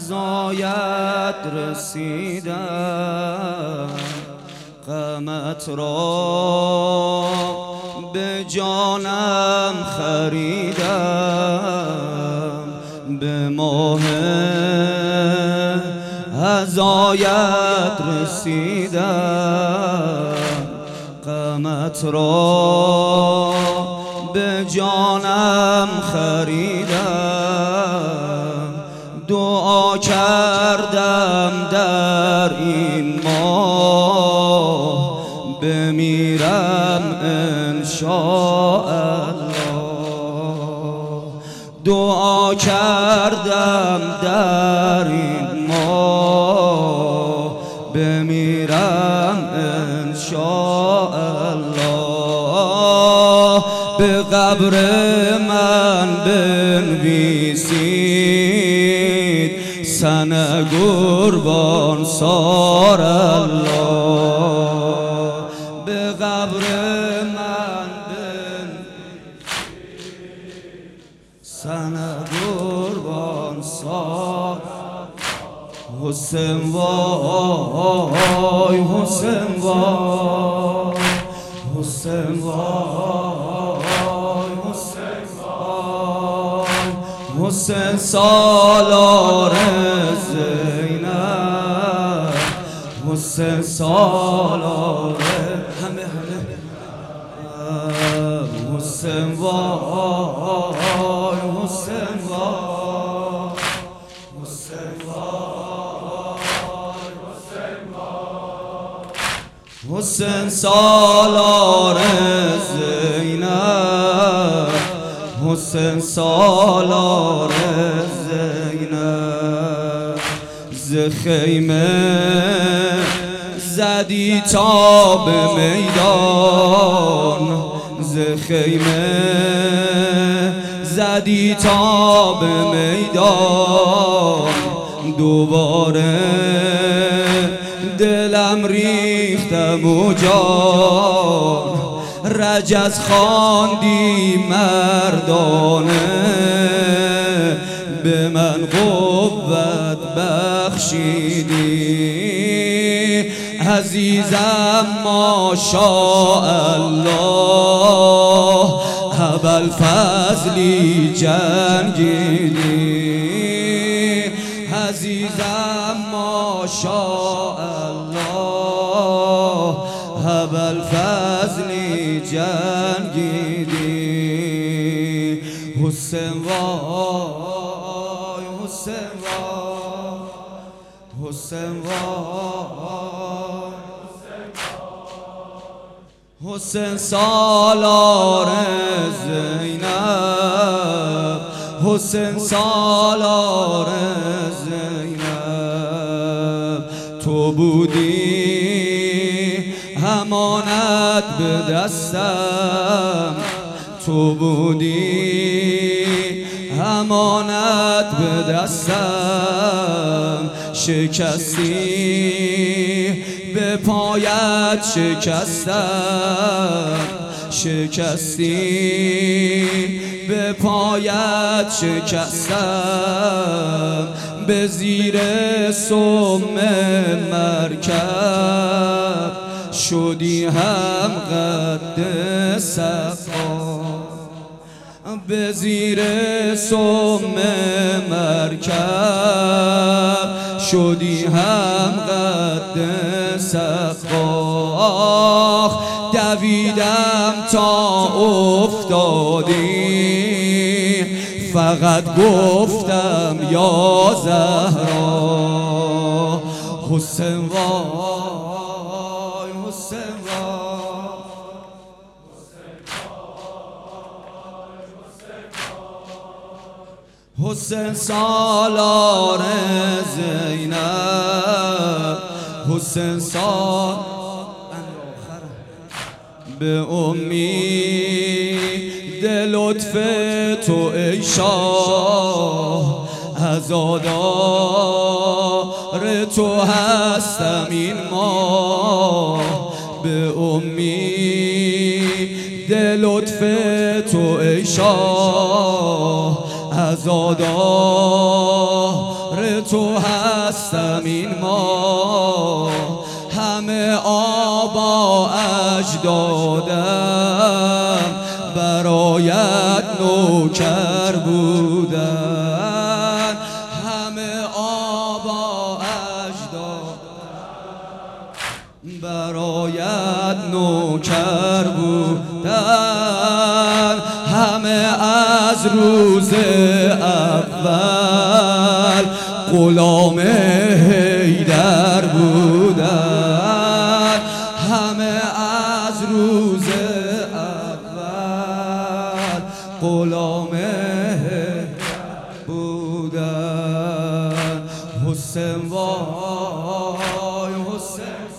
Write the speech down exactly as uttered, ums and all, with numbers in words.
عزایت رسیدم، غمت را به جانم خریدم، به ماه عزایت رسیدم، غمت را به جانم خریدم، دعا کردم در این ماه بمیرم انشاءالله، دعا کردم در این ماه بمیرم انشاءالله. به قبر من بنویسید سنه قربان سار الله، به قبر من بنویسید سنه قربان سار. حسین وای حسین وای حسین وای حسین وای حسین سالار زینب، حسین سالار همه همه حسین وای حسین وای حسین وای حسین سالار زینب، حسین سالار زینب. ز خیمه زدی تا به میدان، ز خیمه زدی تا به میدان، دوباره دلم ریختم و جان، رجز خواندی مردانه، به من قوت بخشیدی عزیزم ماشاءالله، ابوالفضلی جنگیدی عزیزم ماشاءالله، ابوالفضلی جنگیدی. حسین وای حسین وای حسین وای حسین سالار زینب، حسین سالار زینب. تو بودی امانت به دستم، تو بودی امانت به دستم، شکستی به پایت شکستم، شکستی به پایت شکستم، به زیر سم مرکب شدی هم قد صفا، به زیر سم مرکب شدی هم قد صفا. دویدم تا افتادی، فقط گفتم یا زهرا. حسین وای حسین وای حسین سالار زینب، حسین سال به امید لطف تو ای شاه، عزادار تو هستم این ماه، به امید لطف تو ای شاه، عزادار تو هستم این ما، همه آبا اجدادم برایت نوکر بودن. همه آبا اجدادم برایت نوکر بودن. همه از روز اول غلام حیدر بودن. همه از روز اول غلام حیدر بودن. حسین وای حسین